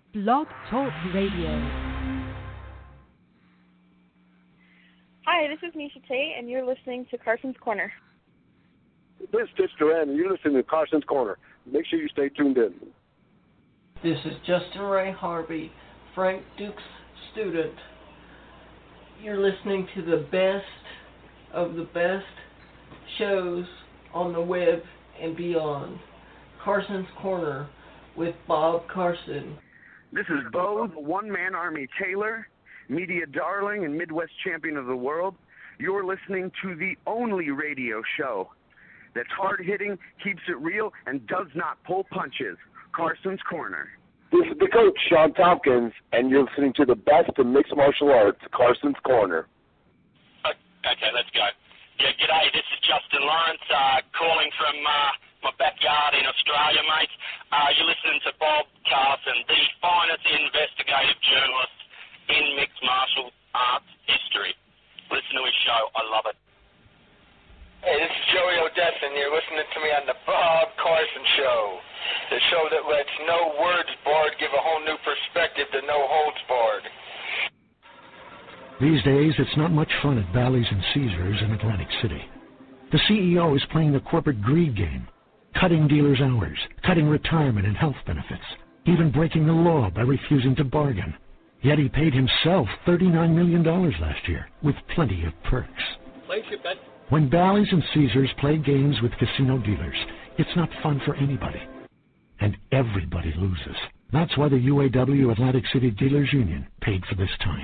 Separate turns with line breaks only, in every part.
Blog Talk Radio.
Hi, this is Nisha Tate, and you're listening to Carson's Corner.
This is Stitch Duran, and you're listening to Carson's Corner. Make sure you stay tuned in.
This is Justin Ray Harvey, Frank Duke's student. You're listening to the best of the best shows on the web and beyond. Carson's Corner with Bob Carson.
This is Bo, the one-man army Taylor, media darling and Midwest champion of the world. You're listening to the only radio show that's hard-hitting, keeps it real, and does not pull punches. Carson's Corner.
This is the coach, Sean Tompkins, and you're listening to the best of mixed martial arts, Carson's Corner.
Okay, let's go. Yeah, g'day, this is Justin Lawrence, calling from my backyard in Australia, mate. You're listening to Bob Carson, the finest investigative journalist in mixed martial arts history. Listen to his show. I love it.
Hey, this is Joey Odessa, and you're listening to me on the Bob Carson Show, the show that lets no words barred give a whole new perspective to no holds barred.
These days, it's not much fun at Bally's and Caesars in Atlantic City. The CEO is playing the corporate greed game, cutting dealers' hours, cutting retirement and health benefits, even breaking the law by refusing to bargain. Yet he paid himself $39 million last year, with plenty of perks. When Bally's and Caesars play games with casino dealers, it's not fun for anybody. And everybody loses. That's why the UAW Atlantic City Dealers Union paid for this time.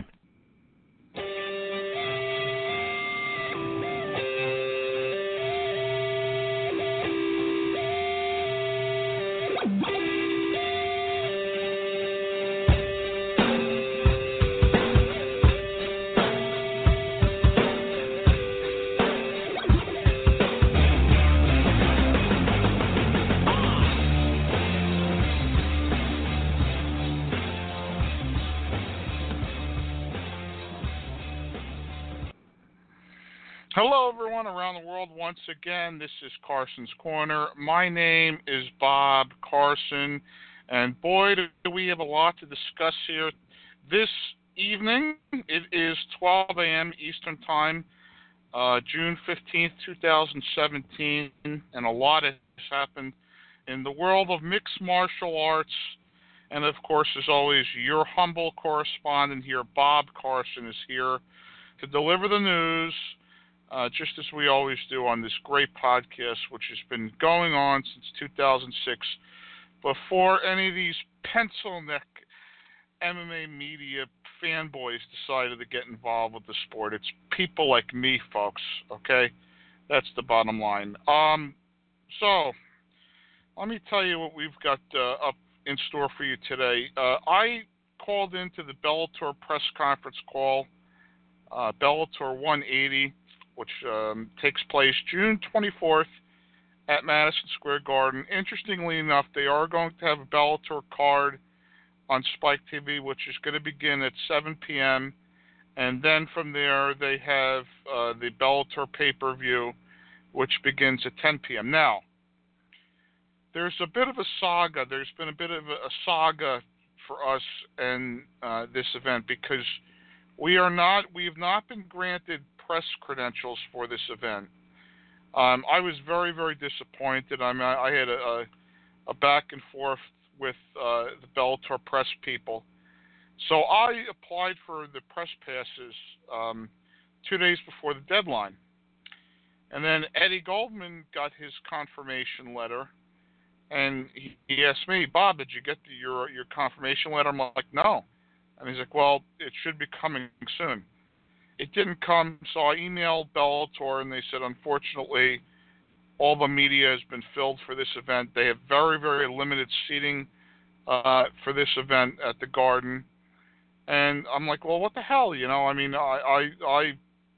Hello, everyone around the world. Once again, this is Carson's Corner. My name is Bob Carson, and boy, do we have a lot to discuss here this evening. It is 12 a.m. Eastern Time, June 15th, 2017, and a lot has happened in the world of mixed martial arts. And, of course, as always, your humble correspondent here, Bob Carson, is here to deliver the news, just as we always do on this great podcast, which has been going on since 2006, before any of these pencil-neck MMA media fanboys decided to get involved with the sport. It's people like me, folks, okay? That's the bottom line. So, let me tell you what we've got up in store for you today. I called into the Bellator press conference call, Bellator 180, which takes place June 24th at Madison Square Garden. Interestingly enough, they are going to have a Bellator card on Spike TV, which is going to begin at 7 p.m., and then from there they have the Bellator pay-per-view, which begins at 10 p.m. Now, there's a bit of a saga. There's been a bit of a saga for us and this event because we have not been granted press credentials for this event. I was very, very disappointed. I had a back and forth with the Bellator press people. So I applied for the press passes 2 days before the deadline. And then Eddie Goldman got his confirmation letter, and he asked me, Bob, did you get your confirmation letter? I'm like, no. And he's like, well, it should be coming soon. It didn't come, so I emailed Bellator, and they said, unfortunately, all the media has been filled for this event. They have very, very limited seating for this event at the Garden. And I'm like, well, what the hell, you know? I mean, I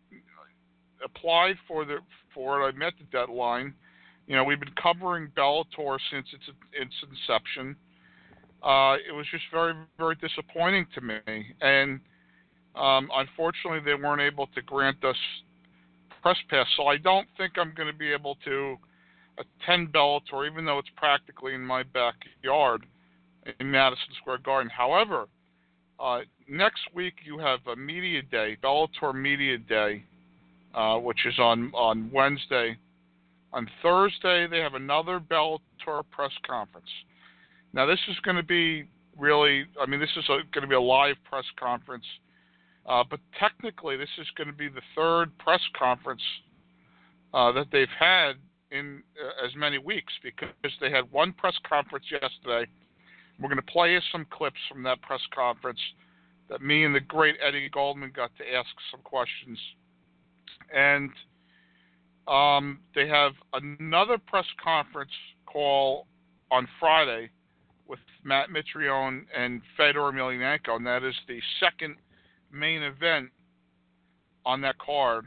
applied for it. I met the deadline. You know, we've been covering Bellator since its inception. It was just very, very disappointing to me. And unfortunately, they weren't able to grant us press pass, so I don't think I'm going to be able to attend Bellator, even though it's practically in my backyard. in Madison Square Garden. However, next week you have a media day, Bellator Media Day, which is on Wednesday. On Thursday, they have another Bellator press conference. Now, this is going to be this is going to be a live press conference, but technically this is going to be the third press conference that they've had in as many weeks, because they had one press conference yesterday. We're going to play you some clips from that press conference that me and the great Eddie Goldman got to ask some questions. And they have another press conference call on Friday with Matt Mitrione and Fedor Emelianenko, and that is the second main event on that card,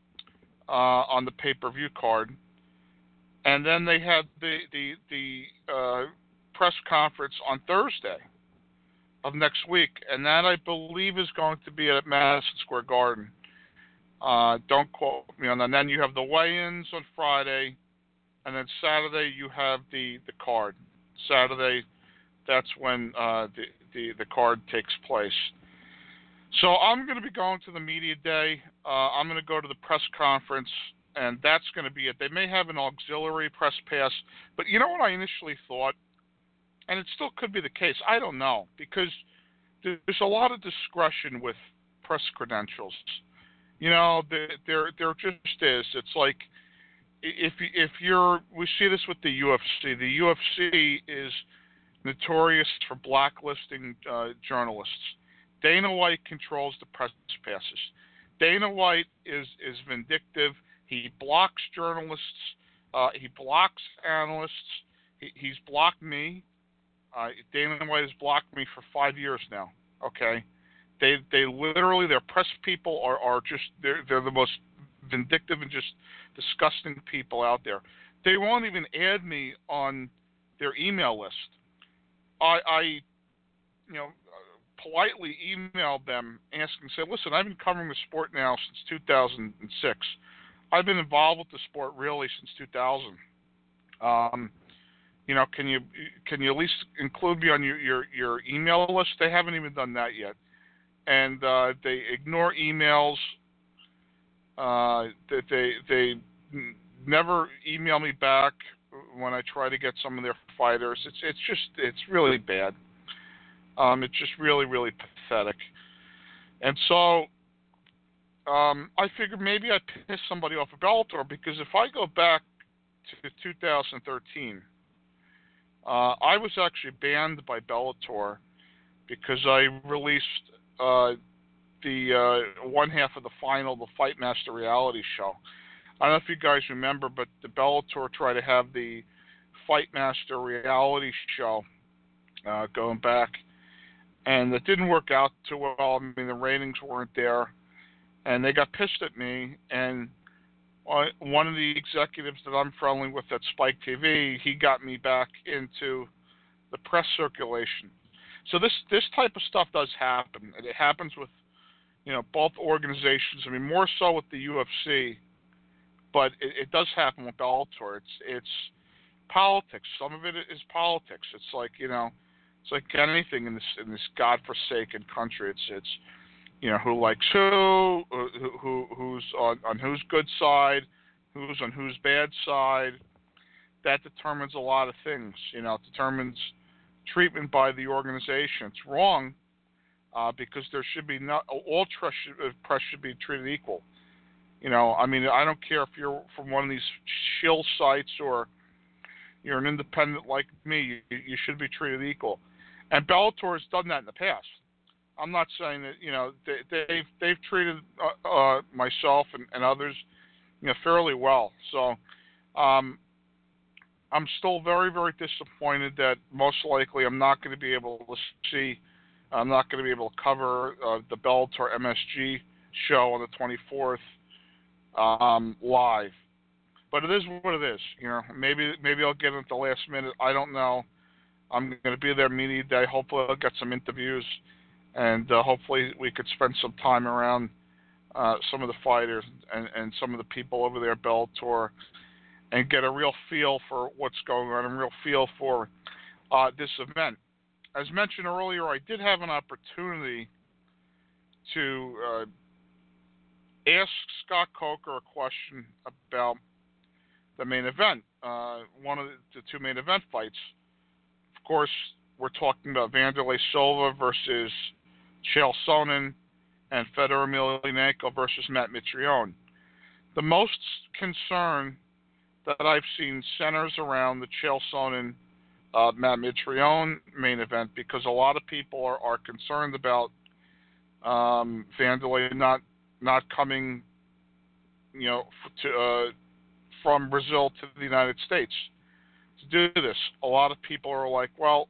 on the pay-per-view card. And then they have the press conference on Thursday of next week, and that I believe is going to be at Madison Square Garden. Don't quote me on that. And then you have the weigh-ins on Friday, and then Saturday you have the card. Saturday, that's when the card takes place. So I'm going to be going to the media day. I'm going to go to the press conference, and that's going to be it. They may have an auxiliary press pass, but you know what I initially thought? And it still could be the case. I don't know, because there's a lot of discretion with press credentials. You know, there just is. It's like if we see this with the UFC. The UFC is notorious for blacklisting journalists. Dana White controls the press passes. Dana White is vindictive. He blocks journalists. He blocks analysts. He's blocked me. Dana White has blocked me for 5 years now. Okay, they literally, their press people are just they're the most vindictive and just disgusting people out there. They won't even add me on their email list. I politely emailed them asking, say, listen, I've been covering the sport now since 2006. I've been involved with the sport really since 2000. Can you at least include me on your email list? They haven't even done that yet, and they ignore emails. They never email me back when I try to get some of their fighters. It's really bad. It's just really, really pathetic. And so I figured maybe I pissed somebody off at Bellator, because if I go back to 2013, I was actually banned by Bellator because I released the one half of the final, the Fight Master reality show. I don't know if you guys remember, but the Bellator tried to have the Fight Master reality show going back, and it didn't work out too well. I mean, the ratings weren't there, and they got pissed at me, and one of the executives that I'm friendly with at Spike TV, he got me back into the press circulation. So this type of stuff does happen. It happens with, both organizations. I mean, more so with the UFC, but it does happen with Bellator. It's politics. Some of it is politics. It's like, it's like anything in this godforsaken country. It's who likes who's on whose good side, who's on whose bad side. That determines a lot of things. It determines treatment by the organization. It's wrong because there should be all press should be treated equal. I mean, I don't care if you're from one of these shill sites or you're an independent like me. You should be treated equal. And Bellator has done that in the past. I'm not saying that they've treated myself and others fairly well. So I'm still very, very disappointed that most likely I'm not going to be able to see. I'm not going to be able to cover the Bellator MSG show on the 24th live. But it is what it is. Maybe I'll get it at the last minute. I don't know. I'm going to be there media day. Hopefully I'll get some interviews. And hopefully we could spend some time around some of the fighters and some of the people over there at Bellator and get a real feel for what's going on, and a real feel for this event. as mentioned earlier, I did have an opportunity to ask Scott Coker a question about the main event, one of the two main event fights. Of course, we're talking about Wanderlei Silva versus Chael Sonnen and Fedor Emelianenko versus Matt Mitrione. The most concern that I've seen centers around the Chael Sonnen Matt Mitrione main event, because a lot of people are concerned about Wanderlei not coming, from Brazil to the United States to do this. A lot of people are like, well,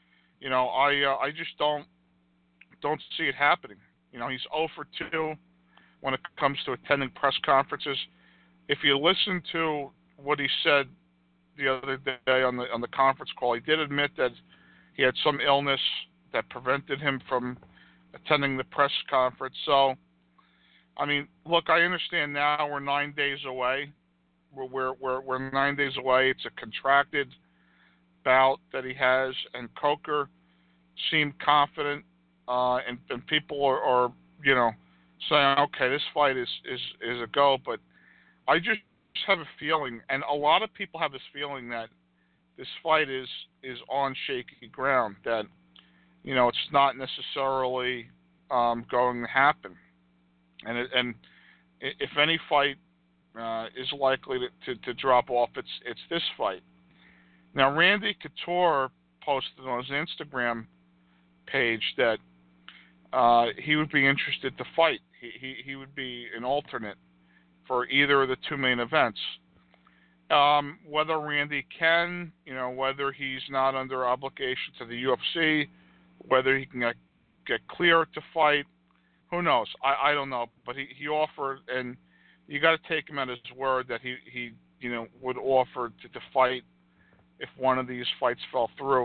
I just don't see it happening. He's 0 for 2 when it comes to attending press conferences. If you listen to what he said the other day on the conference call, he did admit that he had some illness that prevented him from attending the press conference. So, I mean, look, I understand now we're 9 days away. We're 9 days away. It's a contracted bout that he has, and Coker seemed confident, and people are saying, okay, this fight is a go. But I just have a feeling, and a lot of people have this feeling, that this fight is on shaky ground, that it's not necessarily going to happen, and if any fight is likely to drop off, it's this fight. Now, Randy Couture posted on his Instagram page that he would be interested to fight. He would be an alternate for either of the two main events. Whether Randy can, whether he's not under obligation to the UFC, whether he can get clear to fight, who knows? I don't know. But he offered, and you got to take him at his word that he would offer to fight if one of these fights fell through.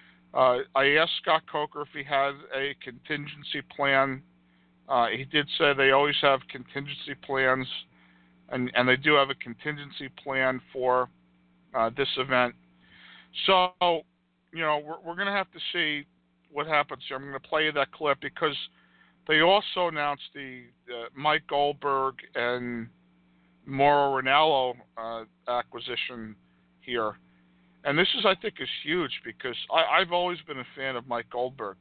I asked Scott Coker if he had a contingency plan. He did say they always have contingency plans, and they do have a contingency plan for this event. So, we're going to have to see what happens here. I'm going to play you that clip because they also announced the Mike Goldberg and Mauro Ranallo acquisition here. And this I think, is huge because I've always been a fan of Mike Goldberg.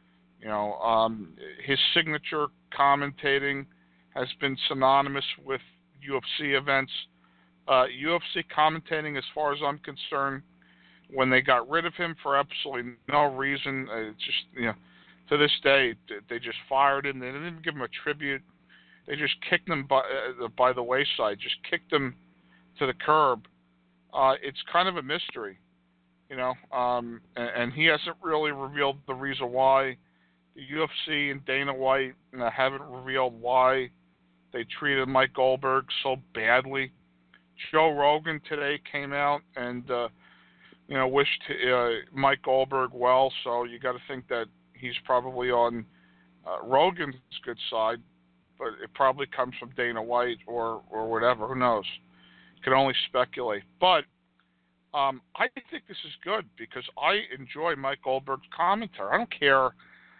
His signature commentating has been synonymous with UFC events. UFC commentating, as far as I'm concerned, when they got rid of him for absolutely no reason, it's just, to this day, they just fired him. They didn't even give him a tribute. They just kicked him by the wayside, just kicked him to the curb. It's kind of a mystery, and he hasn't really revealed the reason why. The UFC and Dana White haven't revealed why they treated Mike Goldberg so badly. Joe Rogan today came out and wished Mike Goldberg well, so you got to think that he's probably on Rogan's good side, but it probably comes from Dana White or whatever. Who knows? Can only speculate. But I think this is good because I enjoy Mike Goldberg's commentary. I don't care.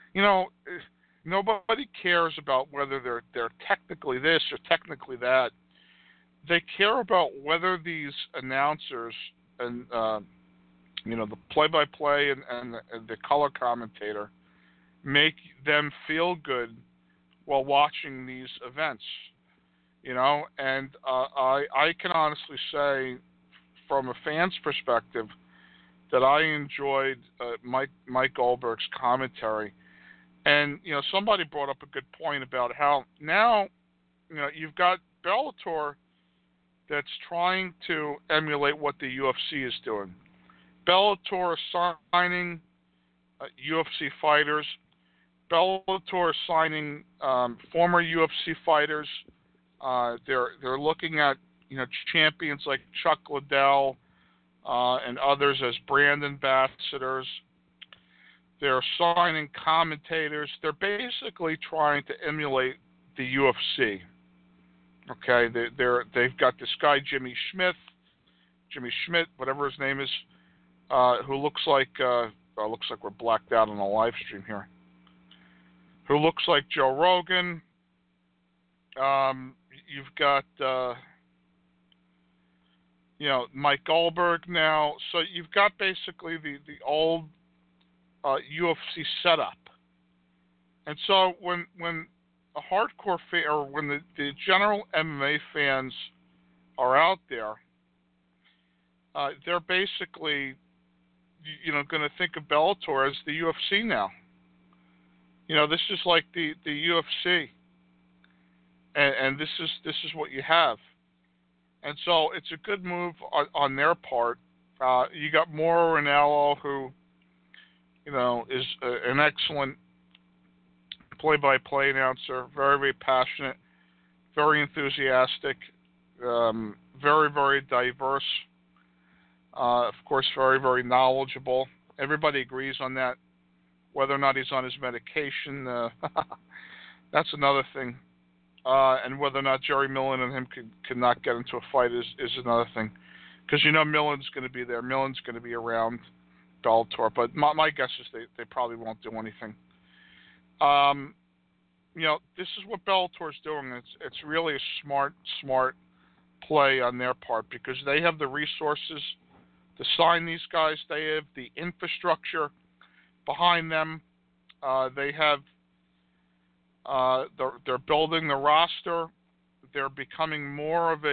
Nobody cares about whether they're technically this or technically that. They care about whether these announcers and the play-by-play and the color commentator make them feel good while watching these events. And I can honestly say, from a fan's perspective, that I enjoyed Mike Goldberg's commentary. And somebody brought up a good point about how now you've got Bellator that's trying to emulate what the UFC is doing. Bellator is signing UFC fighters. Bellator is signing former UFC fighters. They're looking at champions like Chuck Liddell and others as brand ambassadors. They're signing commentators. They're basically trying to emulate the UFC. Okay, they've got this guy Jimmy Schmidt, whatever his name is, who looks like looks like we're blacked out on the live stream here, who looks like Joe Rogan. You've got, Mike Goldberg now. So you've got basically the old UFC setup. And so when a hardcore fan, or when the general MMA fans are out there, they're basically, going to think of Bellator as the UFC now. This is like the UFC, and this is what you have. And so it's a good move on their part. You got Mauro Ranallo, who, is an excellent play-by-play announcer, very, very passionate, very enthusiastic, very, very diverse, of course, very, very knowledgeable. Everybody agrees on that. Whether or not he's on his medication, that's another thing. And whether or not Jerry Millen and him could not get into a fight is another thing. Because Millen's going to be there. Millen's going to be around Bellator. But my guess is they probably won't do anything. This is what Bellator's doing. It's really a smart play on their part, because they have the resources to sign these guys. They have the infrastructure behind them. They have they're building the roster. They're becoming more of a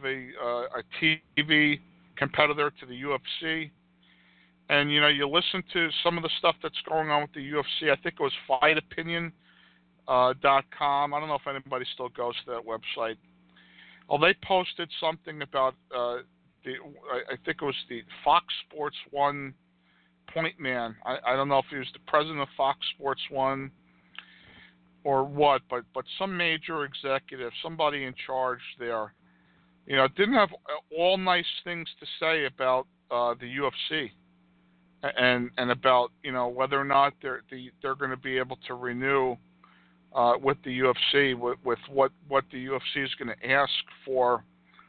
TV competitor to the UFC. And you listen to some of the stuff that's going on with the UFC. I think it was FightOpinion.com. I don't know if anybody still goes to that website. Oh, they posted something about I think it was the Fox Sports 1 point man. I don't know if he was the president of Fox Sports 1 or what, but some major executive, somebody in charge there, didn't have all nice things to say about the UFC and about whether or not they're going to be able to renew with the UFC with what the UFC is going to ask for,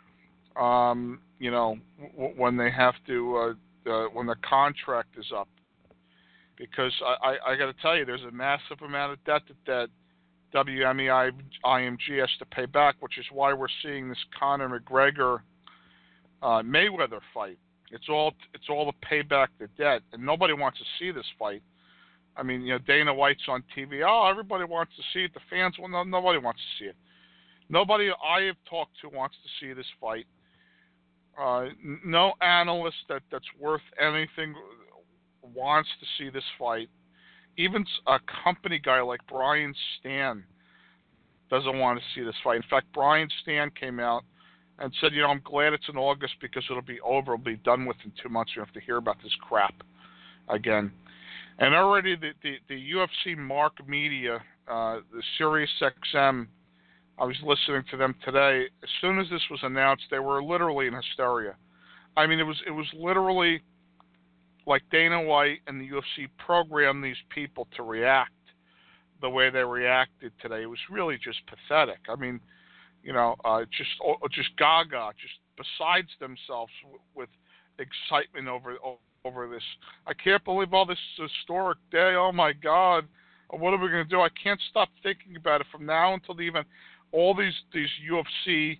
when they have to when the contract is up, because I got to tell you, there's a massive amount of debt that WME IMG has to pay back, which is why we're seeing this Conor McGregor Mayweather fight. It's all to pay back the debt, and nobody wants to see this fight. I mean, Dana White's on TV. Oh, everybody wants to see it. The fans, well, no, nobody wants to see it. Nobody I have talked to wants to see this fight. No analyst that's worth anything wants to see this fight. Even a company guy like Brian Stan doesn't want to see this fight. In fact, Brian Stan came out and said, I'm glad it's in August because it'll be over. It'll be done with in 2 months. You don't have to hear about this crap again. And already the UFC Mark Media, the SiriusXM, I was listening to them today. As soon as this was announced, they were literally in hysteria. I mean, it was literally like Dana White and the UFC programmed these people to react the way they reacted today. It was really just pathetic. I mean, just gaga, just besides themselves with excitement over this. I can't believe all this historic day. Oh my God, what are we going to do? I can't stop thinking about it from now until the event. All these UFC,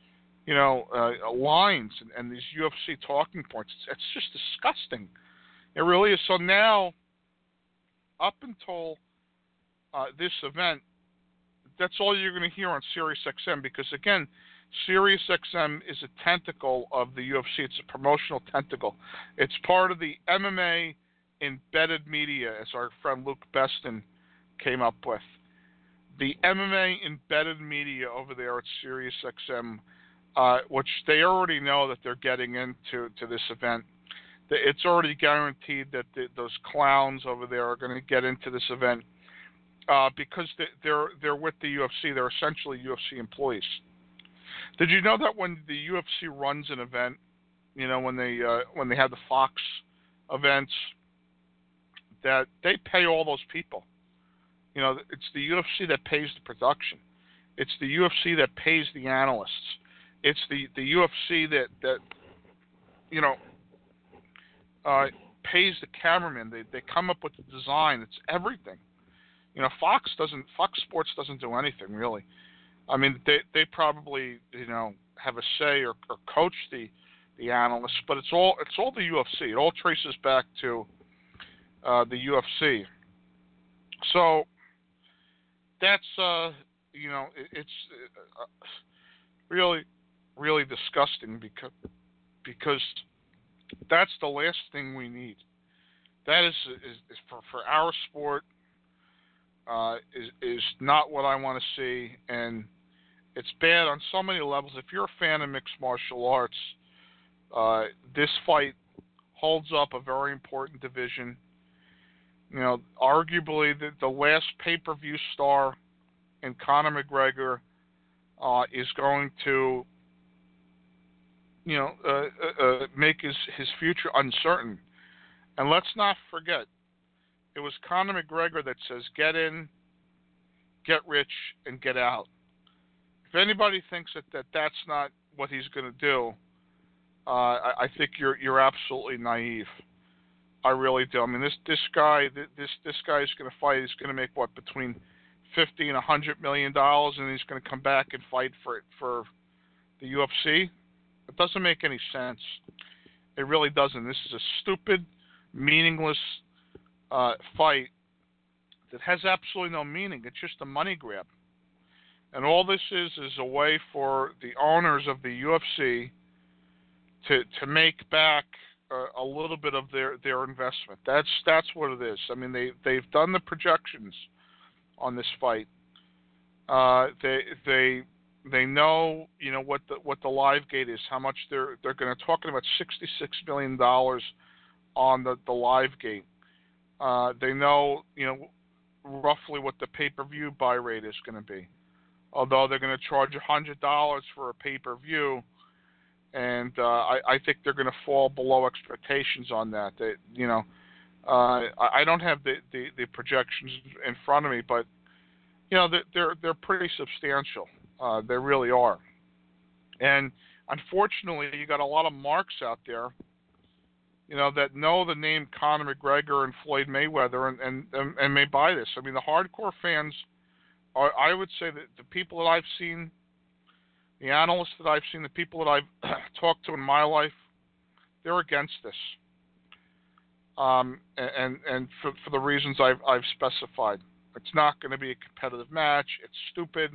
lines and these UFC talking points. It's just disgusting. It really is. So now, up until this event, that's all you're going to hear on SiriusXM, because again, SiriusXM is a tentacle of the UFC. It's a promotional tentacle. It's part of the MMA embedded media, as our friend Luke Beston came up with. The MMA embedded media over there at SiriusXM, which they already know that they're getting into this event. It's already guaranteed that those clowns over there are going to get into this event because they're with the UFC. They're essentially UFC employees. Did you know that when the UFC runs an event, when they have the Fox events, that they pay all those people? It's the UFC that pays the production. It's the UFC that pays the analysts. It's the UFC that pays the cameraman. They come up with the design. It's everything. You know, Fox Sports doesn't do anything really. I mean, they probably, you know, have a say or coach the analysts, but it's all the UFC. It all traces back to the UFC. So that's you know, it's really, really disgusting because that's the last thing we need. That is for our sport. Is not what I want to see, and it's bad on so many levels. If you're a fan of mixed martial arts, this fight holds up a very important division. You know, arguably the last pay-per-view star in Conor McGregor is going to, you know, make his future uncertain. And let's not forget, it was Conor McGregor that says, get in, get rich, and get out. If anybody thinks that's not what he's going to do, I think you're absolutely naive. I really do. I mean, this guy is going to fight. He's going to make what, between $50 and $100 million, and he's going to come back and fight for the UFC. It doesn't make any sense. It really doesn't. This is a stupid, meaningless fight that has absolutely no meaning. It's just a money grab. And all this is a way for the owners of the UFC to make back a little bit of their investment. That's what it is. I mean, they've done the projections on this fight. They know, you know, what the live gate is, how much they're going to talking about $66 million on the live gate. They know, you know, roughly what the pay-per-view buy rate is going to be. Although they're going to charge $100 for a pay-per-view, and I think they're going to fall below expectations on that. You know, I don't have the projections in front of me, but you know, they're pretty substantial. They really are. And unfortunately, you got a lot of marks out there, you know, that know the name Conor McGregor and Floyd Mayweather and may buy this. I mean, the hardcore fans are, I would say that the people that I've seen, the analysts that I've seen, the people that I've talked to in my life, they're against this. And for the reasons I've specified. It's not going to be a competitive match. It's stupid.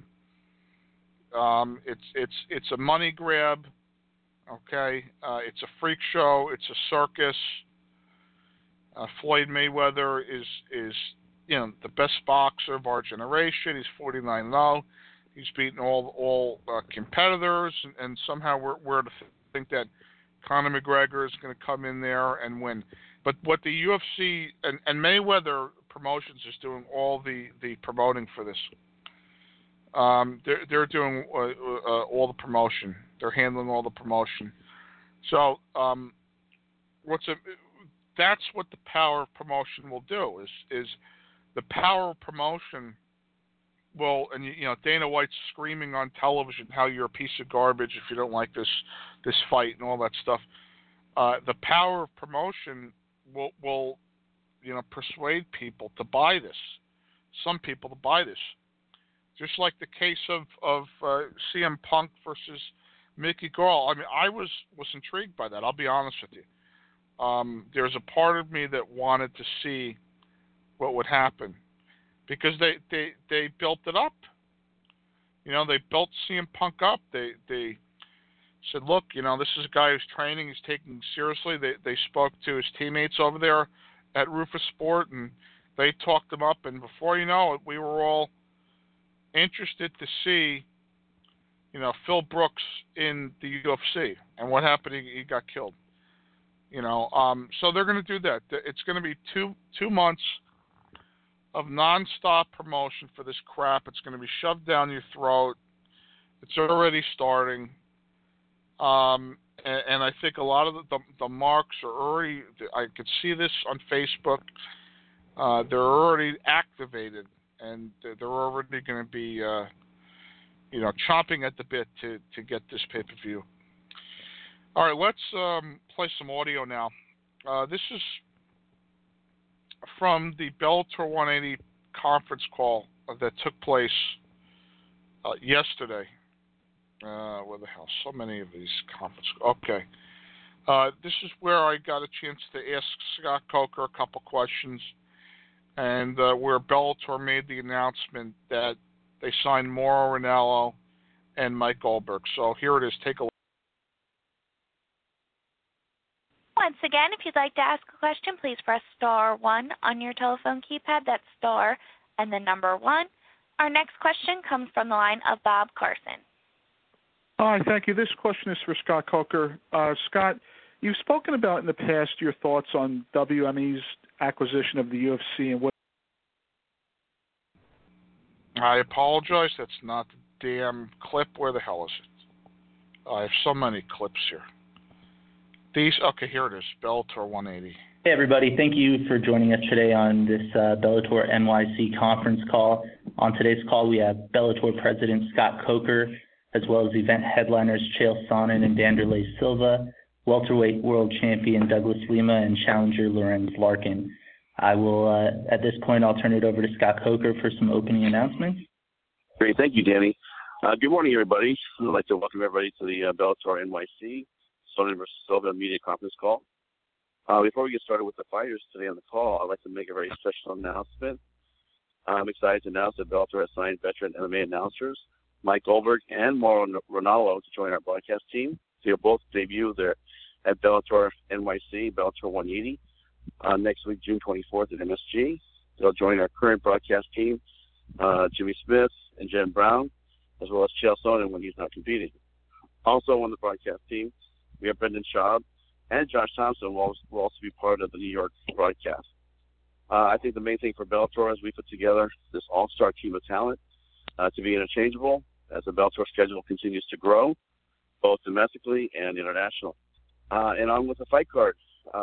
It's a money grab. Okay, it's a freak show. It's a circus. Floyd Mayweather is you know, the best boxer of our generation. He's 49-0. He's beaten all competitors, and somehow we're to think that Conor McGregor is going to come in there and win. But what the UFC and Mayweather Promotions is doing all the promoting for this. They're doing all the promotion. They're handling all the promotion. So that's what the power of promotion will do. Is the power of promotion will, and you know, Dana White's screaming on television how you're a piece of garbage if you don't like this fight and all that stuff. The power of promotion will you know, persuade people to buy this. Some people to buy this. Just like the case of CM Punk versus Mickey Gall. I mean, I was intrigued by that. I'll be honest with you. There's a part of me that wanted to see what would happen because they built it up. You know, they built CM Punk up. They said, look, you know, this is a guy who's training. He's taking it seriously. They spoke to his teammates over there at Rufus Sport, and they talked him up. And before you know it, we were all interested to see, you know, Phil Brooks in the UFC. And what happened? He got killed. You know, so they're going to do that. It's going to be two months of nonstop promotion for this crap. It's going to be shoved down your throat. It's already starting. And I think a lot of the marks are already, I could see this on Facebook, they're already activated, and they're already going to be, you know, chomping at the bit to get this pay-per-view. All right, let's play some audio now. This is from the Bellator 180 conference call that took place yesterday. Where the hell? So many of these conference. Okay. This is where I got a chance to ask Scott Coker a couple questions, and where Bellator made the announcement that they signed Mauro Ranallo and Mike Goldberg. So here it is. Take a look.
Once again, if you'd like to ask a question, please press star 1 on your telephone keypad. That's star and the number 1. Our next question comes from the line of Bob Carson.
Hi, thank you. This question is for Scott Coker. Scott, you've spoken about in the past your thoughts on WME's acquisition of the UFC and what.
I apologize. That's not the damn clip. Where the hell is it? I have so many clips here. Okay, here it is. Bellator 180.
Hey, everybody. Thank you for joining us today on this Bellator NYC conference call. On today's call, we have Bellator President Scott Coker, as well as event headliners Chael Sonnen and Wanderlei Silva, welterweight world champion Douglas Lima, and challenger Lorenz Larkin. I will, at this point, I'll turn it over to Scott Coker for some opening announcements.
Great. Thank you, Danny. Good morning, everybody. I'd like to welcome everybody to the Bellator NYC Sonnen versus Silva media conference call. Before we get started with the fighters today on the call, I'd like to make a very special announcement. I'm excited to announce that Bellator has signed veteran MMA announcers Mike Goldberg and Mauro Ranallo to join our broadcast team. They'll both debut there at Bellator NYC, Bellator 180, next week, June 24th at MSG. They'll join our current broadcast team, Jimmy Smith and Jen Brown, as well as Chael Sonnen when he's not competing. Also on the broadcast team, we have Brendan Schaub and Josh Thompson will also be part of the New York broadcast. I think the main thing for Bellator is we put together this all-star team of talent to be interchangeable as the Bellator schedule continues to grow, both domestically and internationally. And on with the fight card,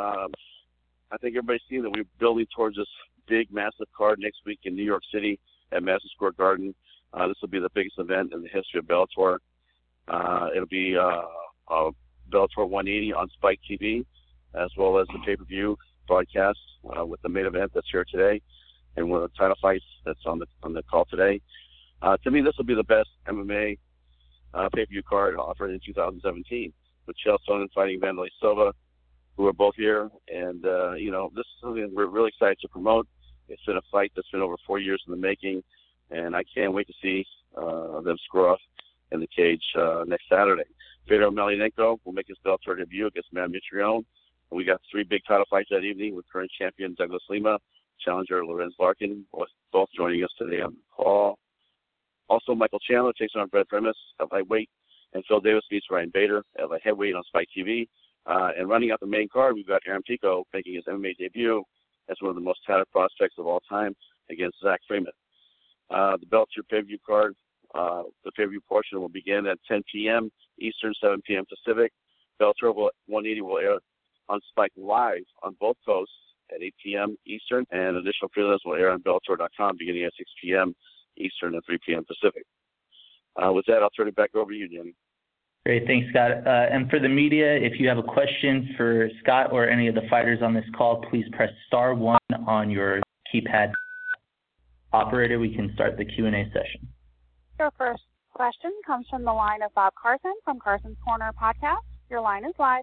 I think everybody's seen that we're building towards this big, massive card next week in New York City at Madison Square Garden. This will be the biggest event in the history of Bellator. It'll be Bellator 180 on Spike TV, as well as the pay-per-view broadcast with the main event that's here today, and one of the title fights that's on the call today. To me, this will be the best MMA pay-per-view card offered in 2017, with Chael Sonnen fighting Wanderlei Silva, who are both here. And, this is something we're really excited to promote. It's been a fight that's been over 4 years in the making, and I can't wait to see them square off in the cage next Saturday. Fedor Emelianenko will make his Bellator debut against Matt Mitrione. And we got 3 big title fights that evening with current champion Douglas Lima, challenger Lorenz Larkin, both joining us today on the call. Also, Michael Chandler takes on Brett Primus at lightweight, and Phil Davis meets Ryan Bader at light heavyweight on Spike TV. And running out the main card, we've got Aaron Pico making his MMA debut as one of the most touted prospects of all time against Zach Freeman. The Bellator pay-per-view card, the pay-per-view portion will begin at 10 p.m. Eastern, 7 p.m. Pacific. Bellator 180 will air on Spike Live on both coasts at 8 p.m. Eastern, and additional prelims will air on Bellator.com beginning at 6 p.m. Eastern and 3 p.m. Pacific. With that, I'll turn it back over to you, Danny.
Great. Thanks, Scott. And for the media, if you have a question for Scott or any of the fighters on this call, please press star 1 on your keypad. Operator, we can start the Q&A session.
Your first question comes from the line of Bob Carson from Carson's Corner podcast. Your line is live.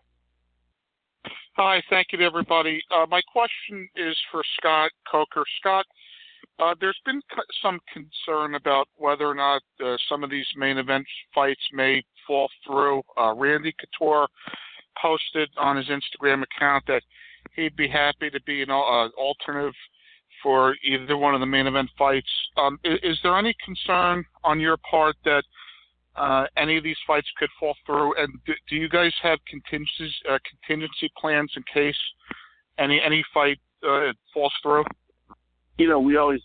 Hi, thank you to everybody. My question is for Scott Coker. Scott, there's been some concern about whether or not some of these main event fights may fall through. Randy Couture posted on his Instagram account that he'd be happy to be an alternative for either one of the main event fights. Is there any concern on your part that any of these fights could fall through? And do you guys have contingency plans in case any fight falls through?
We always,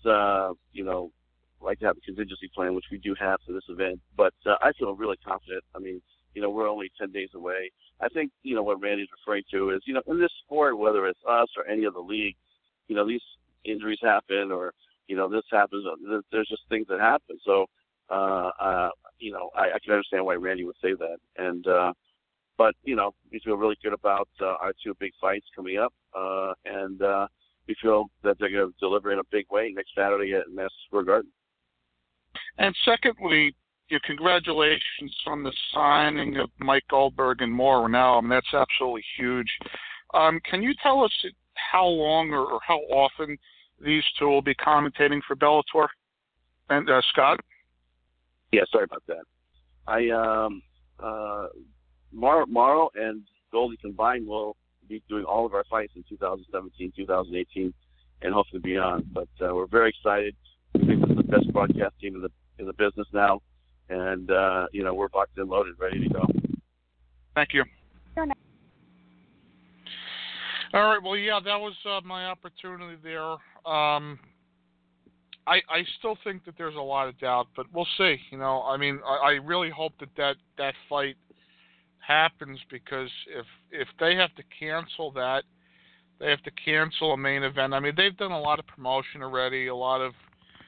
like to have a contingency plan, which we do have for this event. But I feel really confident. I mean, we're only 10 days away. I think, what Randy's referring to is, in this sport, whether it's us or any other league, these injuries happen or, this happens. There's just things that happen. So, I can understand why Randy would say that. And, but, we feel really good about our 2 big fights coming up. And we feel that they're going to deliver in a big way next Saturday at Madison Square Garden.
And secondly, congratulations on the signing of Mike Goldberg and Mauro Ranallo. I mean, that's absolutely huge. Can you tell us how long or how often these two will be commentating for Bellator? And Scott?
Yeah, sorry about that. Mauro and Goldie combined will be doing all of our fights in 2017, 2018, and hopefully beyond. But we're very excited. We think this is the best broadcast team in the business now, and we're locked and loaded, ready to go.
Thank you. All right. Well, yeah, that was my opportunity there. I still think that there's a lot of doubt, but we'll see. I mean, I really hope that fight happens, because if they have to cancel that, they have to cancel a main event. I mean, they've done a lot of promotion already, a lot of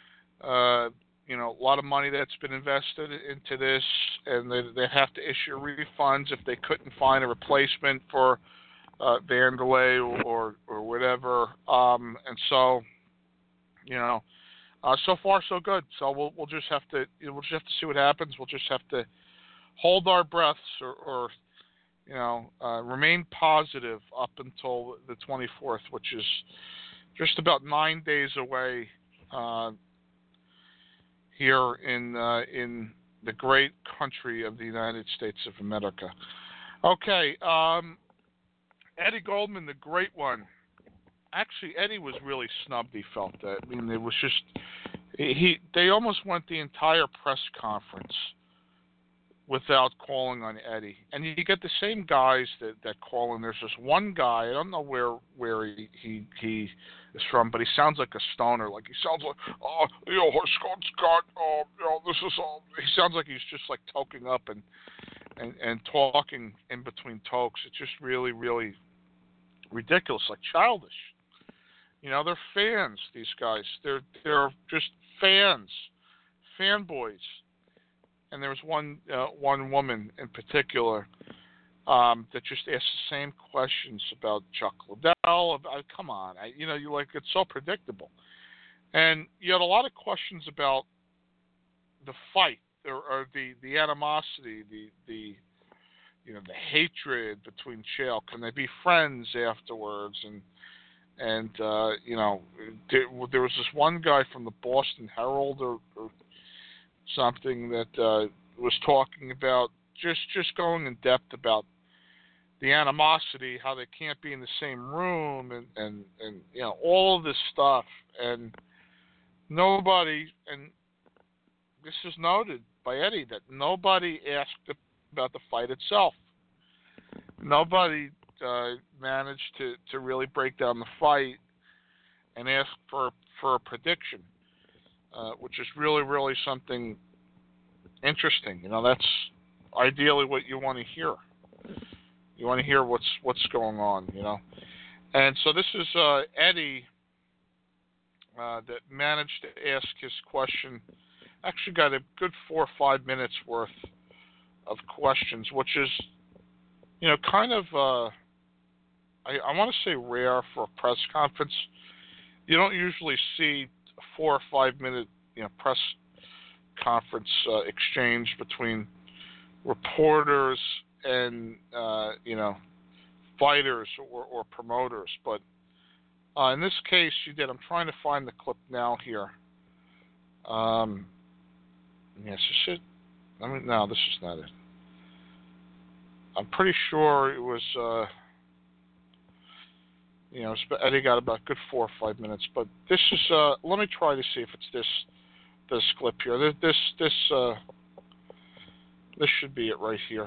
money that's been invested into this, and they have to issue refunds if they couldn't find a replacement for Vanderlei or whatever. And so, so far so good. So we'll just have to see what happens. We'll just have to hold our breaths or remain positive up until the 24th, which is just about 9 days away here in the great country of the United States of America. Okay, Eddie Goldman, the great one. Actually, Eddie was really snubbed. He felt that. I mean, it was just they almost went the entire press conference without calling on Eddie. And you get the same guys that call in. There's this one guy, I don't know where he is from, but he sounds like a stoner. Like, he sounds like, Scott, this is all. He sounds like he's just like toking up and talking in between tokes. It's just really, really ridiculous, like childish. They're fans, these guys. They're just fans, fanboys. And there was one woman in particular that just asked the same questions about Chuck Liddell. Come on, it's so predictable. And you had a lot of questions about the fight or the animosity, the hatred between Chael. Can they be friends afterwards? And there was this one guy from the Boston Herald or something that was talking about just going in depth about the animosity, how they can't be in the same room, and all of this stuff, and nobody, and this is noted by Eddie, that nobody asked about the fight itself. Nobody managed to really break down the fight and ask for a prediction, which is really, really something interesting. That's ideally what you want to hear. You want to hear what's going on, And so this is Eddie that managed to ask his question. Actually got a good 4 or 5 minutes worth of questions, which is, kind of, I want to say rare for a press conference. You don't usually see a 4 or 5 minute, press conference exchange between reporters and, fighters or promoters. But in this case, you did. I'm trying to find the clip now here. Yes, this is. No, this is not it. I'm pretty sure it was. Eddie got about a good 4 or 5 minutes. But this is. Let me try to see if it's this clip here. This should be it right here.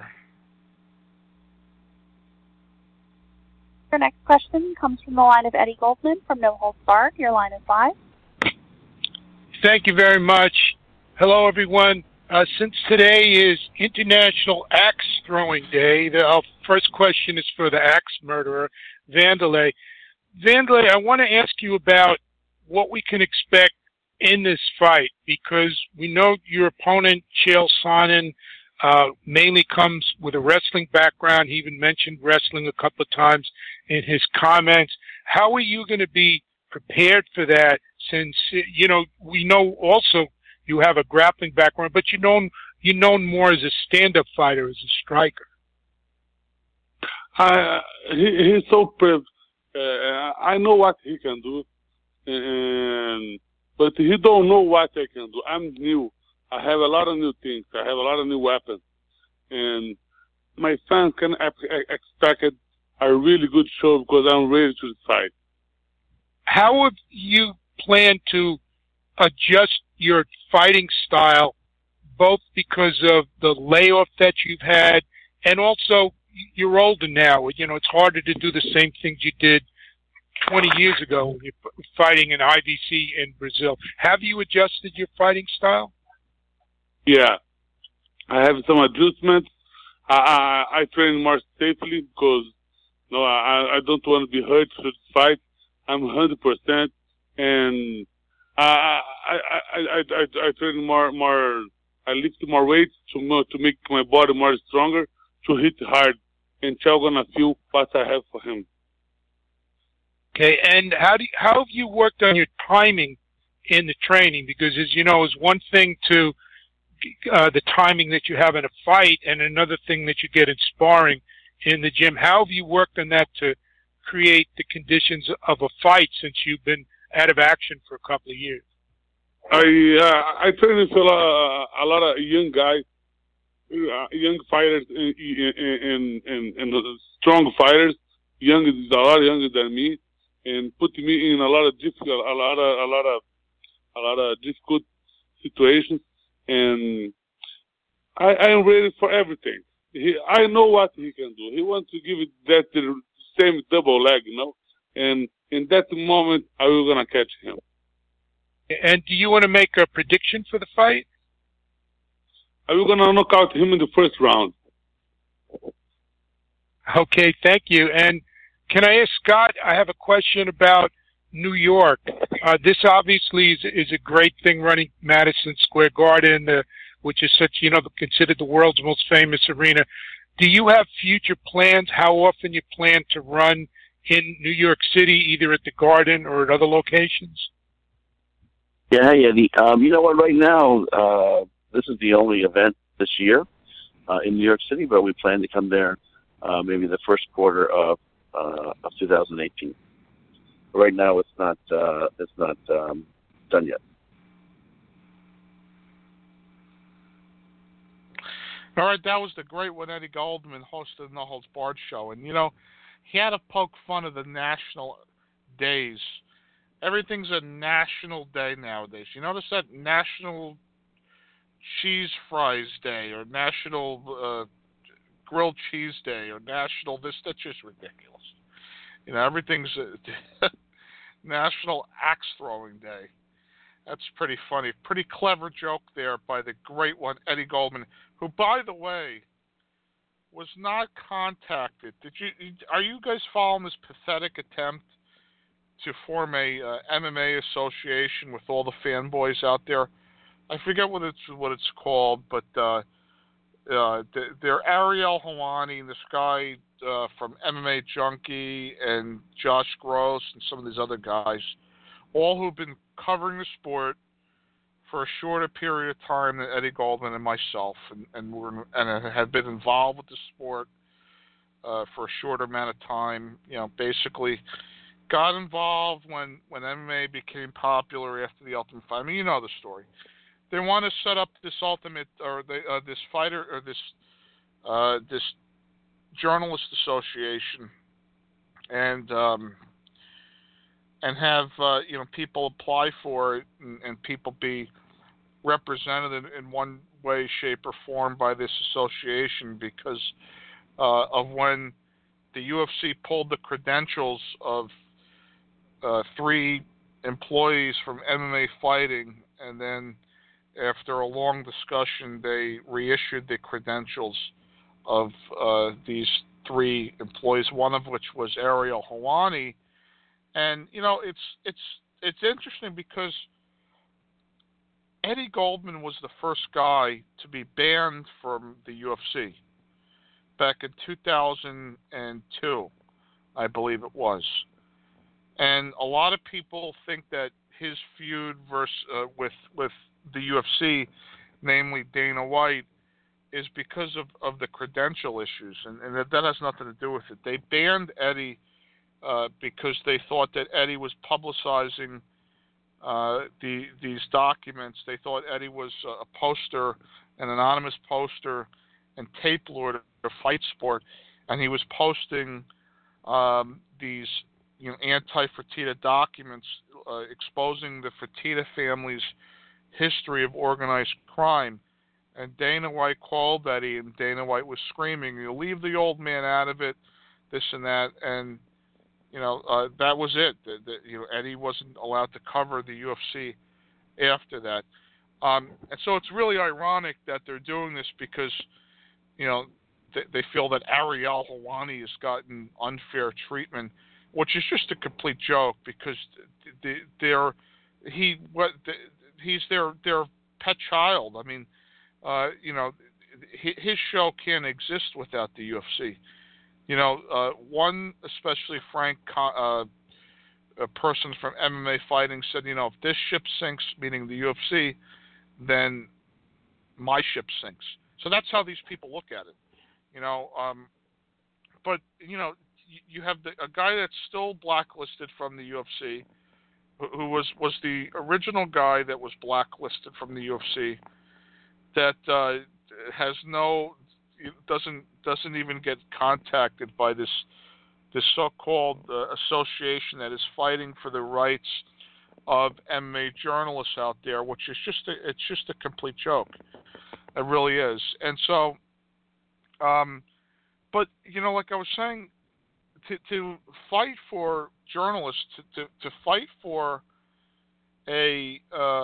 Your next question comes from the line of Eddie Goldman from No Holds Barred. Your line is live.
Thank you very much. Hello, everyone. Since today is International Axe Throwing Day, our first question is for the axe murderer, Vanderlei. Vanderlei, I want to ask you about what we can expect in this fight, because we know your opponent, Chael Sonnen, mainly comes with a wrestling background. He even mentioned wrestling a couple of times in his comments. How are you going to be prepared for that? Since we know also you have a grappling background, but you're known more as a stand-up fighter, as a striker.
He's so perfect. I know what he can do, but he don't know what I can do. I'm new. I have a lot of new things. I have a lot of new weapons, and my fans can expect a really good show because I'm ready to fight.
How have you planned to adjust your fighting style, both because of the layoff that you've had, and also you're older now? It's harder to do the same things you did 20 years ago when you're fighting in IVC in Brazil. Have you adjusted your fighting style?
Yeah, I have some adjustments. I train more safely because I don't want to be hurt to fight. I'm 100%, and I train more. I lift more weights to make my body more stronger, to hit hard, and Chow gonna feel what I have for him.
Okay, and how have you worked on your timing in the training? Because as you know, it's one thing to the timing that you have in a fight, and another thing that you get in sparring in the gym. How have you worked on that to create the conditions of a fight, since you've been out of action for a couple of years?
I train with a lot of young guys, young fighters, and strong fighters, a lot younger than me, and put me in a lot of difficult situations. And I am ready for everything. I know what he can do. He wants to give it that same double leg, and in that moment, I was gonna catch him.
And do you want to make a prediction for the fight?
I was gonna knock out him in the first round.
Okay, thank you. And can I ask Scott? I have a question about New York. This obviously is a great thing, running Madison Square Garden, which is considered the world's most famous arena. Do you have future plans? How often you plan to run in New York City, either at the Garden or at other locations?
Yeah. You know what? Right now, this is the only event this year in New York City, but we plan to come there maybe the first quarter of 2018. Right now, it's not done yet.
All right, that was the great one. Eddie Goldman hosted the No Holds Barred show, and he had to poke fun of the national days. Everything's a national day nowadays. You notice that National Cheese Fries Day, or National Grilled Cheese Day, or National this? That's just ridiculous. Everything's National Axe Throwing Day. That's pretty funny. Pretty clever joke there by the great one, Eddie Goldman, who, by the way, was not contacted. Are you guys following this pathetic attempt to form a MMA association with all the fanboys out there? I forget what it's called, but they're Ariel Helwani and this guy from MMA Junkie and Josh Gross and some of these other guys, all who've been covering the sport for a shorter period of time than Eddie Goldman and myself, and have been involved with the sport for a shorter amount of time. Basically got involved when MMA became popular after the Ultimate Fighter. I mean, you know the story. They want to set up this ultimate, or this fighter, or this journalist association, and have people apply for it, and people be represented in one way, shape, or form by this association, because of when the UFC pulled the credentials of 3 employees from MMA fighting, and then after a long discussion, they reissued the credentials of these 3 employees, one of which was Ariel Helwani. And it's interesting because Eddie Goldman was the first guy to be banned from the UFC back in 2002, I believe it was. And a lot of people think that his feud with the UFC, namely Dana White, is because of the credential issues, and that has nothing to do with it. They banned Eddie because they thought that Eddie was publicizing these documents. They thought Eddie was a poster, an anonymous poster, and tape lord of Fight Sport, and he was posting these anti-Fertitta documents exposing the Fertitta family's history of organized crime. And Dana White called Eddie, and Dana White was screaming, "You leave the old man out of it," this and that, and that was it. Eddie wasn't allowed to cover the UFC after that, and so it's really ironic that they're doing this because, they feel that Ariel Helwani has gotten unfair treatment, which is just a complete joke because he's their pet child. I mean, his show can't exist without the UFC. One, especially Frank, a person from MMA fighting, said, if this ship sinks, meaning the UFC, then my ship sinks. So that's how these people look at it. But you have a guy that's still blacklisted from the UFC, who was the original guy that was blacklisted from the UFC, that doesn't even get contacted by this so-called association that is fighting for the rights of MMA journalists out there, which is just a complete joke. It really is. And so, but like I was saying, to fight for journalists, to fight for a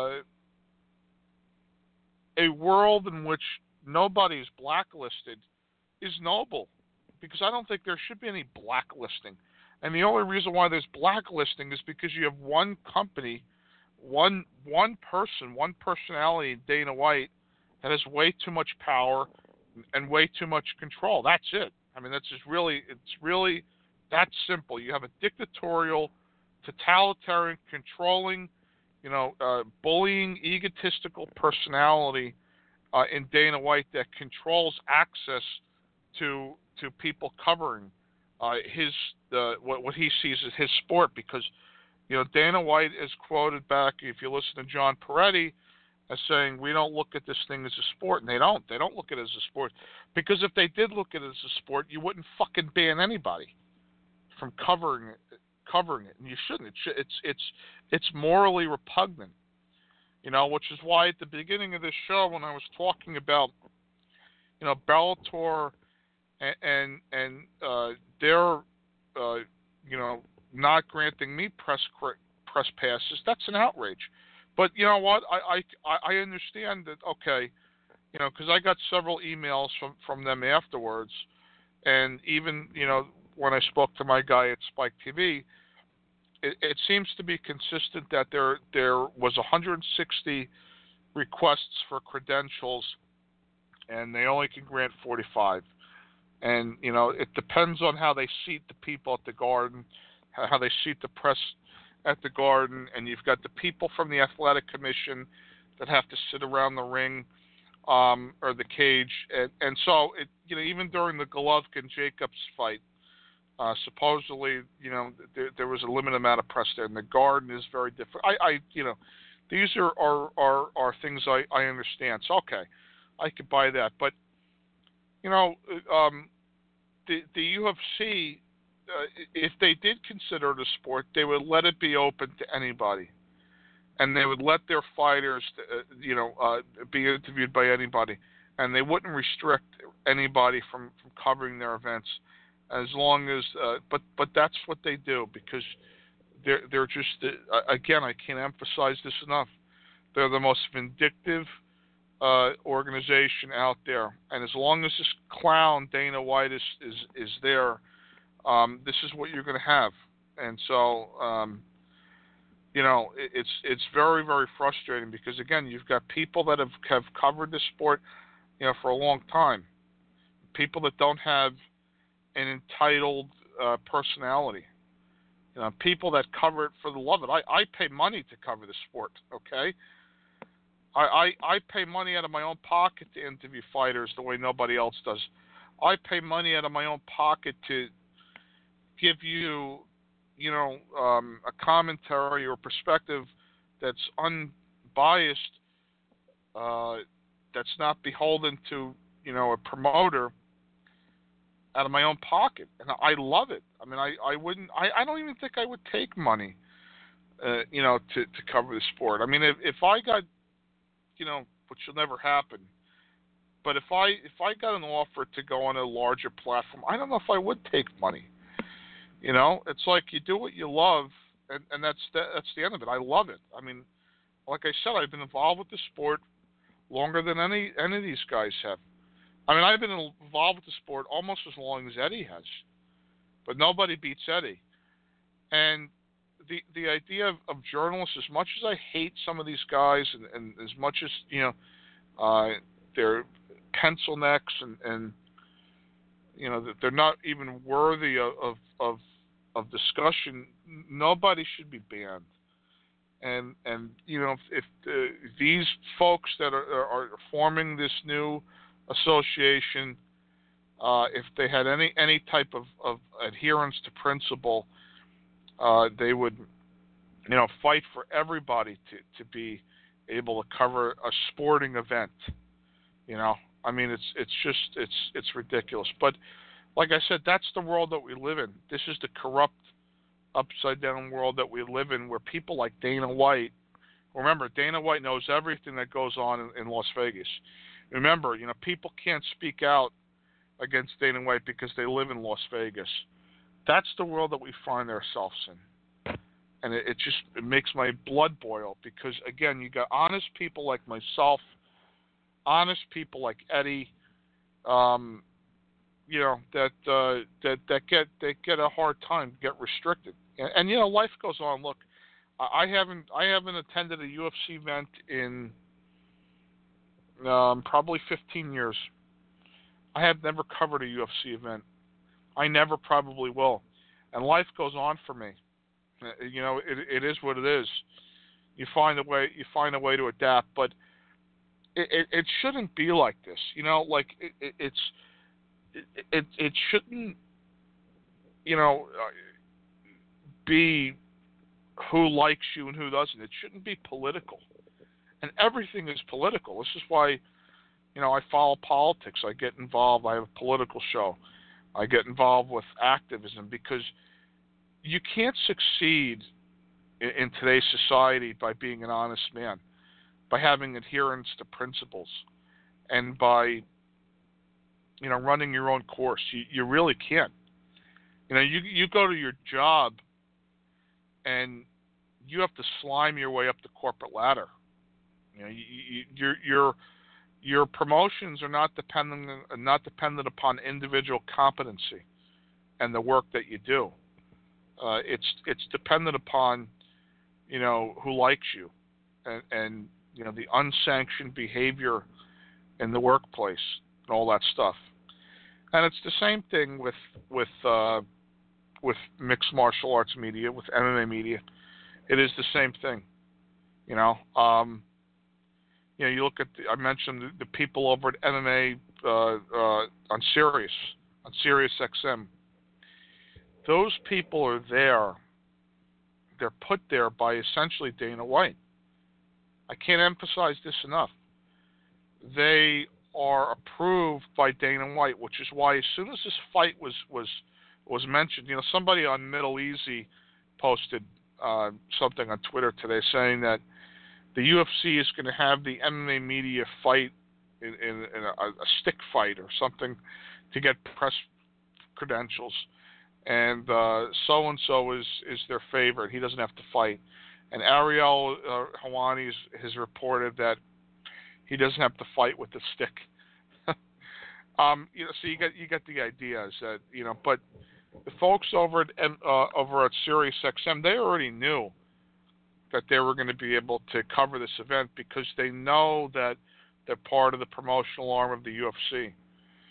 world in which nobody is blacklisted is noble, because I don't think there should be any blacklisting. And the only reason why there's blacklisting is because you have one company, one person, one personality, Dana White, that has way too much power and way too much control. That's it. I mean, it's really that simple. You have a dictatorial, totalitarian, controlling, bullying, egotistical personality in Dana White that controls access to people covering what he sees as his sport, because Dana White is quoted back, if you listen to John Peretti, as saying we don't look at this thing as a sport, and they don't look at it as a sport, because if they did look at it as a sport, you wouldn't fucking ban anybody from covering it, and you shouldn't. It's morally repugnant, which is why at the beginning of this show, when I was talking about Bellator and their not granting me press passes, that's an outrage. But you know what? I understand that. Okay, because I got several emails from them afterwards, and even when I spoke to my guy at Spike TV, it seems to be consistent that there was 160 requests for credentials, and they only can grant 45. And it depends on how they seat the people at the Garden, how they seat the press at the Garden, and you've got the people from the Athletic Commission that have to sit around the ring or the cage, and so even during the Golovkin-Jacobs fight, supposedly there was a limited amount of press there, and the Garden is very different. These are things I understand. So okay, I could buy that, but the UFC, if they did consider it a sport, they would let it be open to anybody, and they would let their fighters, be interviewed by anybody, and they wouldn't restrict anybody from covering their events, as long as. But that's what they do, because they're just again, I can't emphasize this enough. They're the most vindictive organization out there, and as long as this clown Dana White is there, this is what you're going to have. And so it's very, very frustrating, because again, you've got people that have covered this sport for a long time, people that don't have an entitled personality, People that cover it for the love of it. I pay money to cover the sport, okay? I pay money out of my own pocket to interview fighters the way nobody else does. I pay money out of my own pocket to give you, a commentary or perspective that's unbiased, that's not beholden to, a promoter, out of my own pocket, and I love it. I mean, I don't even think I would take money, to cover the sport. I mean, if I got, which will never happen, but if I got an offer to go on a larger platform, I don't know if I would take money. It's like you do what you love, and that's the end of it. I love it. I mean, like I said, I've been involved with the sport longer than any of these guys have. I mean, I've been involved with the sport almost as long as Eddie has, but nobody beats Eddie. And the idea of journalists, as much as I hate some of these guys, and as much as they're pencil necks and that they're not even worthy of discussion, nobody should be banned. And if these folks that are forming this new association, if they had any type of adherence to principle, they would fight for everybody to be able to cover a sporting event. I mean, it's ridiculous. But like I said, that's the world that we live in. This is the corrupt, upside down world that we live in, where people like Dana White, remember, Dana White knows everything that goes on in Las Vegas. Remember, people can't speak out against Dana White because they live in Las Vegas. That's the world that we find ourselves in. And it makes my blood boil, because, again, you got honest people like myself, honest people like Eddie, that get a hard time, get restricted. And life goes on. Look, I haven't attended a UFC event in probably 15 years. I have never covered a UFC event. I never probably will. And life goes on for me. It is what it is. You find a way to adapt, but it shouldn't be like this. It shouldn't, be who likes you and who doesn't. It shouldn't be political. And everything is political. This is why, I follow politics. I get involved. I have a political show. I get involved with activism, because you can't succeed in today's society by being an honest man, by having adherence to principles, and by, running your own course. You really can't. You go to your job and you have to slime your way up the corporate ladder. Your promotions are not dependent upon individual competency and the work that you do. It's dependent upon, who likes you, and the unsanctioned behavior in the workplace and all that stuff. And it's the same thing with mixed martial arts media, with MMA media. It is the same thing. You look at I mentioned the people over at MMA on Sirius XM. Those people are there. They're put there by essentially Dana White. I can't emphasize this enough. They are approved by Dana White, which is why as soon as this fight was mentioned, somebody on Middle Easy posted something on Twitter today saying that the UFC is going to have the MMA media fight in a stick fight or something to get press credentials, and so-and-so is their favorite. He doesn't have to fight. And Ariel Helwani has reported that he doesn't have to fight with the stick. So you get the idea. Is that but the folks over at Sirius XM, they already knew that they were going to be able to cover this event, because they know that they're part of the promotional arm of the UFC,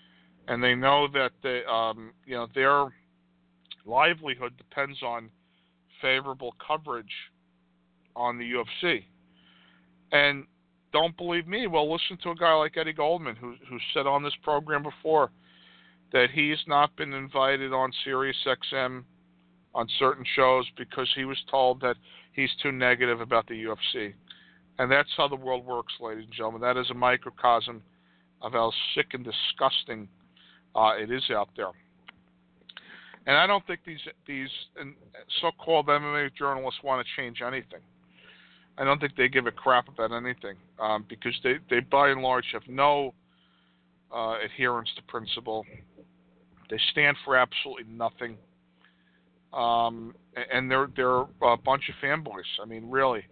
and they know that their livelihood depends on favorable coverage on the UFC. And don't believe me? Well, listen to a guy like Eddie Goldman, who said on this program before that he's not been invited on Sirius XM on certain shows because he was told that he's too negative about the UFC. And that's how the world works, ladies and gentlemen. That is a microcosm of how sick and disgusting it is out there. And I don't think these so-called MMA journalists want to change anything. I don't think they give a crap about anything because they by and large have no adherence to principle. They stand for absolutely nothing, and they're a bunch of fanboys. I mean, really.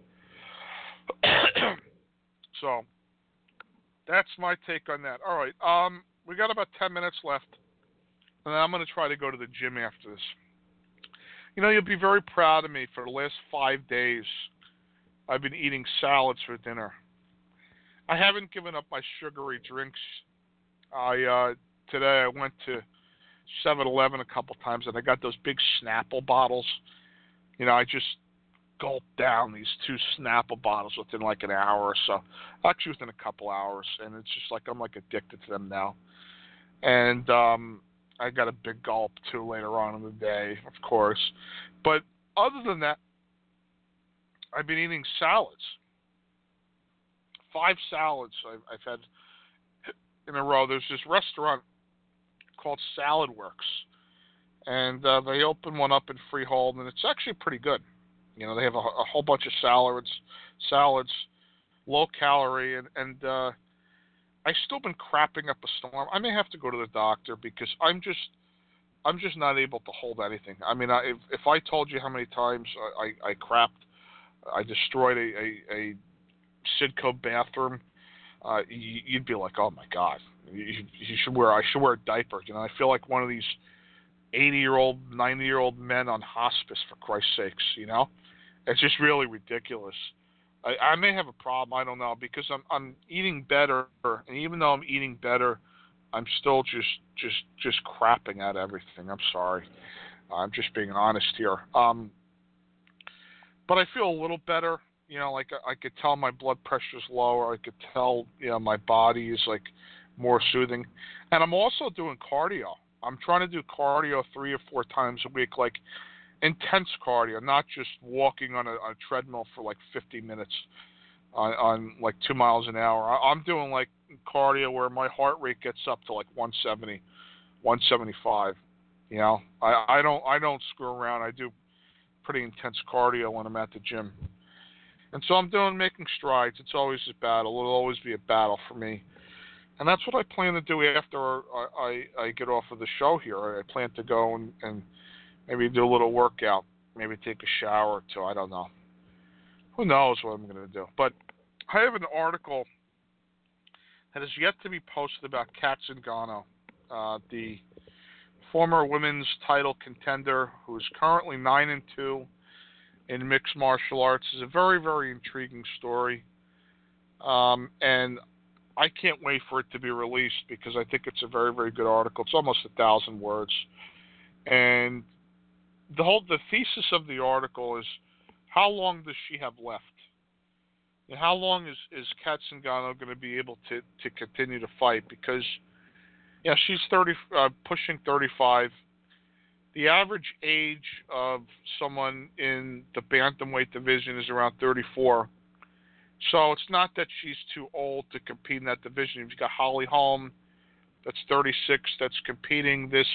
So that's my take on that. All right, we got about 10 minutes left, and I'm going to try to go to the gym after this. You know, you'll be very proud of me. For the last 5 days, I've been eating salads for dinner. I haven't given up my sugary drinks. Today I went to 7-Eleven a couple times, and I got those big Snapple bottles. You know, I just gulped down these 2 Snapple bottles within like an hour or so. Actually, within a couple hours, and it's just like I'm like addicted to them now. And I got a big gulp too later on in the day, of course. But other than that, I've been eating salads. 5 salads I've had in a row. There's this restaurant called Salad Works, and they opened one up in Freehold, and it's actually pretty good. You know, they have a whole bunch of salads, low calorie, and I've still been crapping up a storm. I may have to go to the doctor because I'm just not able to hold anything. I mean, if I told you how many times I crapped, I destroyed a Sidco bathroom, you'd be like, oh my God, I should wear a diaper. You know, I feel like one of these 80-year-old, 90-year-old men on hospice, for Christ's sakes. You know, it's just really ridiculous. I may have a problem. I don't know, because I'm eating better, and even though I'm eating better, I'm still just crapping at everything. I'm sorry. I'm just being honest here. But I feel a little better. You know, like I could tell my blood pressure's lower. I could tell, you know, my body is like more soothing. And I'm also doing cardio. I'm trying to do cardio 3 or 4 times a week, like intense cardio, not just walking on a treadmill for like 50 minutes on like 2 miles an hour. I'm doing like cardio where my heart rate gets up to like 170, 175. You know, I don't screw around. I do pretty intense cardio when I'm at the gym. And so I'm making strides. It's always a battle. It'll always be a battle for me. And that's what I plan to do after I get off of the show here. I plan to go and maybe do a little workout, maybe take a shower or 2. I don't know. Who knows what I'm going to do. But I have an article that is yet to be posted about Kat Zingano, the former women's title contender who is currently 9-2 in mixed martial arts. Is a very, very intriguing story. And I can't wait for it to be released because I think it's a very, very good article. It's almost 1,000 words. And the thesis of the article is, how long does she have left? And how long is Kat Zingano going to be able to continue to fight? Because, yeah, she's pushing 35. The average age of someone in the bantamweight division is around 34. So it's not that she's too old to compete in that division. You've got Holly Holm, that's 36, that's competing this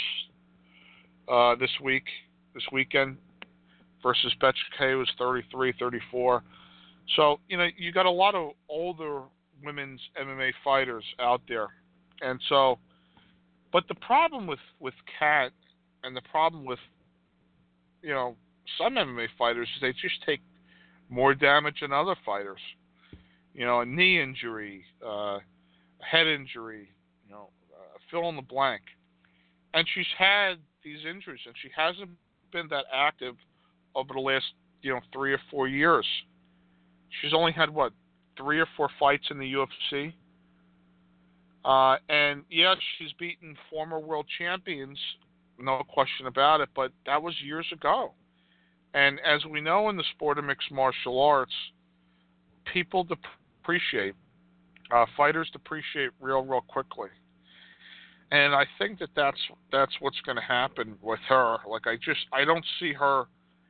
weekend, versus Betcha Kay, who's 33, 34. So, you know, you got a lot of older women's MMA fighters out there. And so, but the problem with Kat, and the problem with, you know, some MMA fighters is they just take more damage than other fighters. You know, a knee injury, a head injury, you know, fill in the blank. And she's had these injuries, and she hasn't been that active over the last, 3 or 4 years. She's only had, 3 or 4 fights in the UFC? And, yeah, she's beaten former world champions, no question about it, but that was years ago. And as we know in the sport of mixed martial arts, people depreciate. Fighters depreciate real quickly. And I think that's what's going to happen with her. Like I don't see her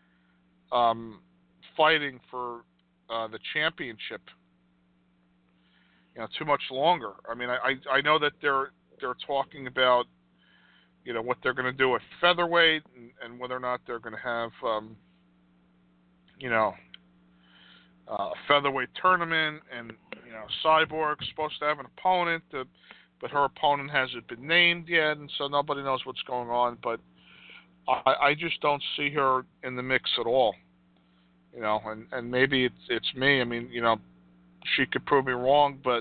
fighting for the championship, too much longer. I mean, I know that they're talking about, what they're going to do at featherweight and whether or not they're going to have, a featherweight tournament, and Cyborg's supposed to have an opponent, but her opponent hasn't been named yet, and so nobody knows what's going on. But I just don't see her in the mix at all. And maybe it's me. I mean, she could prove me wrong, but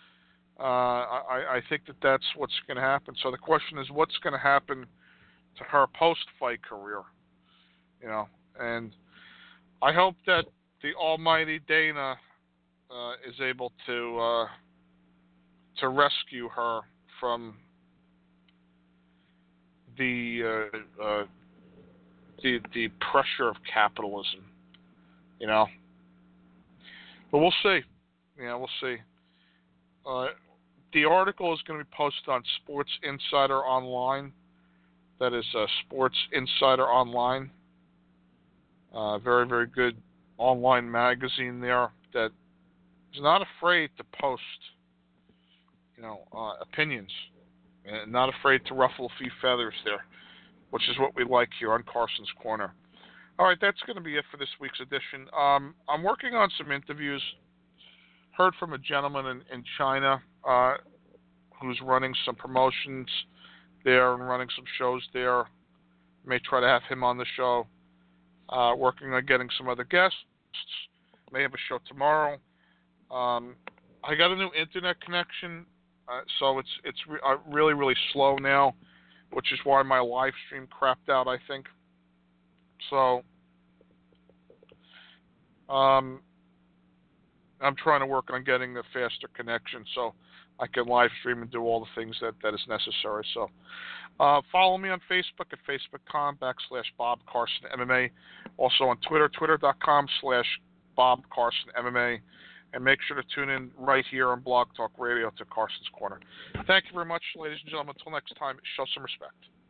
I think that's what's going to happen. So the question is, what's going to happen to her post-fight career? And I hope that the almighty Dana is able to rescue her from the pressure of capitalism. But we'll see. We'll see. The article is going to be posted on Sports Insider Online. That is Sports Insider Online. Very, very good online magazine there that is not afraid to post, opinions, and not afraid to ruffle a few feathers there, which is what we like here on Carson's Corner. All right, that's going to be it for this week's edition. I'm working on some interviews. Heard from a gentleman in China who's running some promotions there and running some shows there. May try to have him on the show. Working on getting some other guests. May have a show tomorrow. I got a new internet connection, so it's really, really slow now, which is why my live stream crapped out, I think. So I'm trying to work on getting a faster connection so I can live stream and do all the things that is necessary. So follow me on Facebook at facebook.com/Bob Carson MMA. Also on Twitter, twitter.com/Bob Carson MMA. And make sure to tune in right here on Blog Talk Radio to Carson's Corner. Thank you very much, ladies and gentlemen. Until next time, show some respect.